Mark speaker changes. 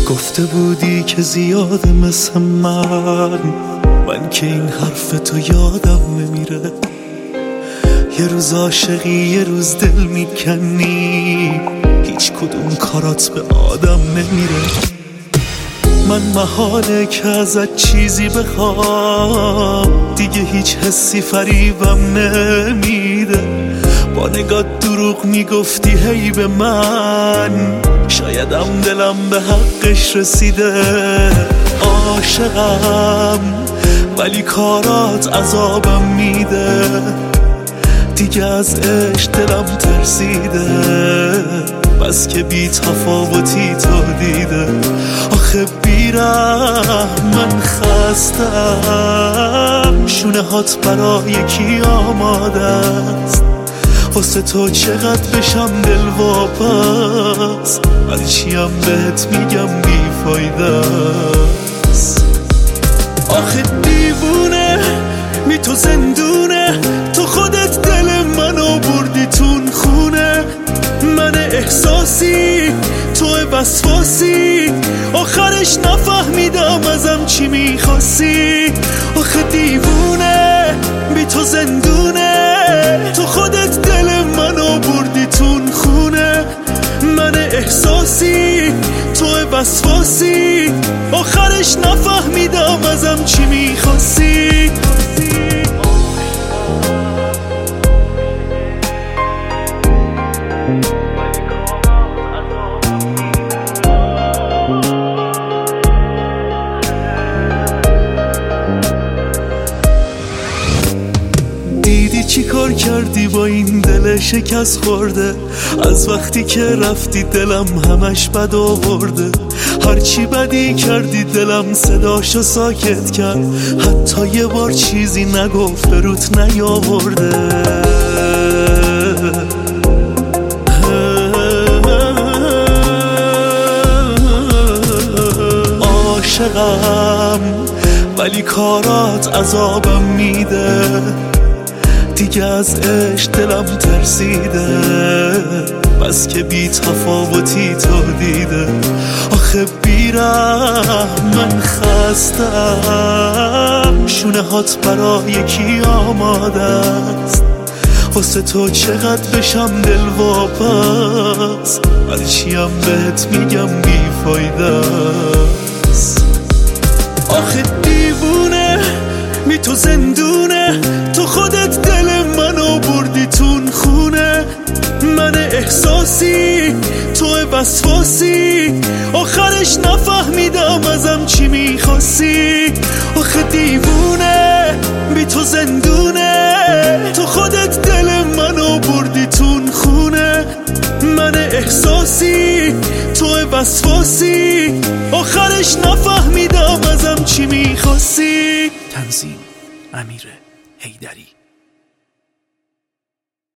Speaker 1: گفته بودی که زیاده مثل من که این حرف تو یادم نمیره. یه روز عاشقی یه روز دل میکنی، هیچ کدوم کارات به آدم نمیره. من محاله که ازت چیزی بخوام، دیگه هیچ حسی فریبم نمیده. با نگاه دروغ میگفتی هی به من، شایدم دلم به حقش رسیده. عاشقم ولی کارات عذابم میده، دیگه از عشق دلم ترسیده. بس که بی تفاوتی تو دیده. آخه بیرم من خستم، شونه هات برای کی آماده است؟ واسه تو چقدر بشم دل واپس، ولی چیم بهت میگم بی فایده است. آخه دیوونه می تو زندونه، تو خودت دل منو بردی تون خونه. من احساسی تو وسواسی، آخرش نفهمیدم ازم چی میخواستی. آخه دیوونه بی تو زندونه، تو خودت دل منو بردی تون خونه. من احساسی تو وسواسی، آخرش نفهمیدم ازم چی میخواستی. دیدی چی کار کردی با این دل شکست خورده؟ از وقتی که رفتی دلم همش بد آورده. هرچی بدی کردی دلم صداشو ساکت کرد، حتی یه بار چیزی نگفت به روت نیاورده. عاشقم ولی کارات عذابم میده، دیگه از عشق دلم ترسیده. بس که بی تفاوتی تو دیده. آخه بیرم من خستم، شونه هات برای کی آماده است؟ واسه تو چقدر بشم دل واپس، ولی چیم بهت میگم بی فایده است. آخه دیوونه می تو زندونه، تو خودت دل منو بردی تون خونه. من احساسی تو وسواسی، آخرش نفهمیدم ازم چی میخواستی. آخه دیوونه بی تو زندونه، تو خودت دل منو بردی تون خونه. من احساسی تو وسواسی، آخرش نفهمیدم ازم چی میخواستی.
Speaker 2: تنظیم امیر حیدری.